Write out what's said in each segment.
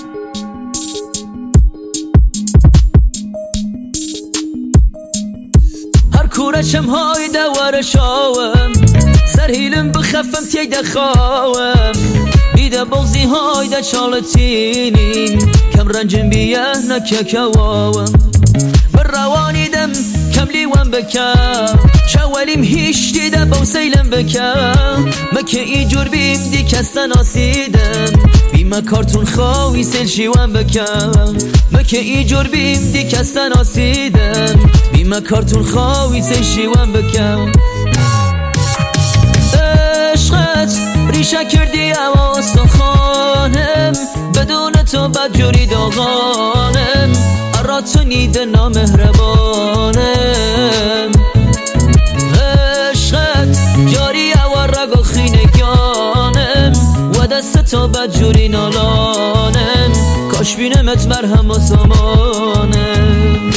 هر کورشم های دوار شاوم سر هیلم بخفم تیده خواهم بیده بغزی های ده چالتینی کم رنجم بیه نکه کواهم بر روانی دم کم لیوان بکم شوالیم هیچ دیده با سیلم بکم مکه ای جور بیم دی کستن آسیدم بیمه کارتون خواهی سیل شیوان بکم مکه ای جور بیم دی کستن آسیدم بیمه کارتون خواهی سیل شیوان بکم عشقت ریشه کردی اواستا خانم بدون تو بدجوری داغانم اراتو نیده نامهربانم عشقت جاری اوار رگو خینگانم و دست تو بدجوری نالانم کاش بینمت مرهم و سامانم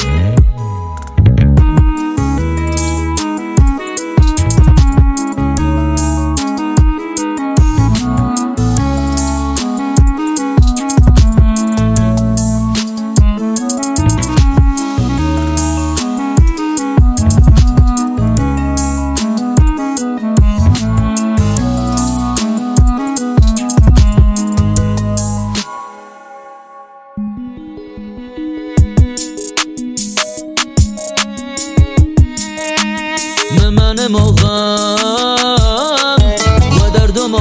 من موغم و درد و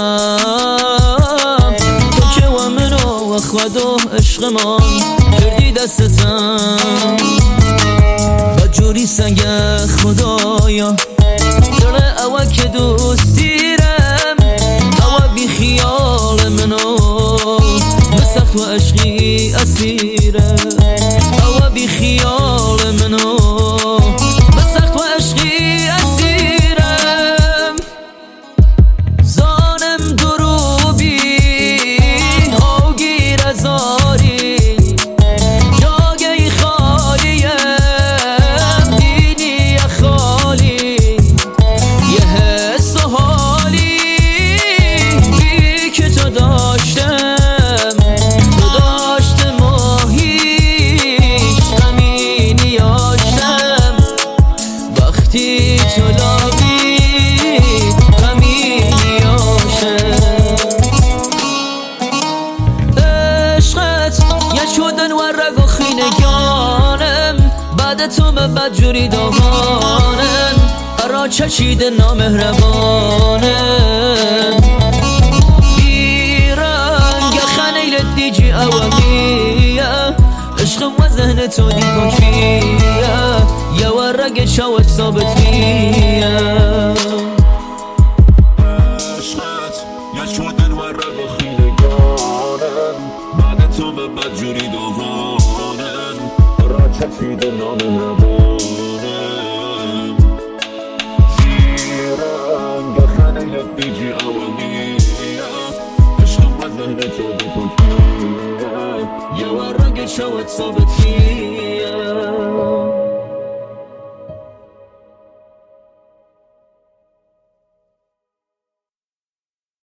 ماتم تو که و منو و خود و عشق من کردی دستتم بدجوری سنگ خدایا دل اوه که دوستیرم اوه بی خیال منو بسخت و عشقی اسیرم اوه بی خیال منو بسخت و عشقی شدن و رگ و خینگانم بعد تو من بدجوری داغانم ارا چشیده نامهربانم بیرنگ خنیل دیجی اولیه عشقم و ذهن تو دی پاکیه یه و رگ شوت ثابت میه عشقت یا شدن و رگ و خینگانم بعد تو به بدجوری دوانم را چشیده نامهربانم زیرنگ خنیل دیجی اولیه عشقم و ذهن تو دی پاکیه یه و رگ شوت ثابت میه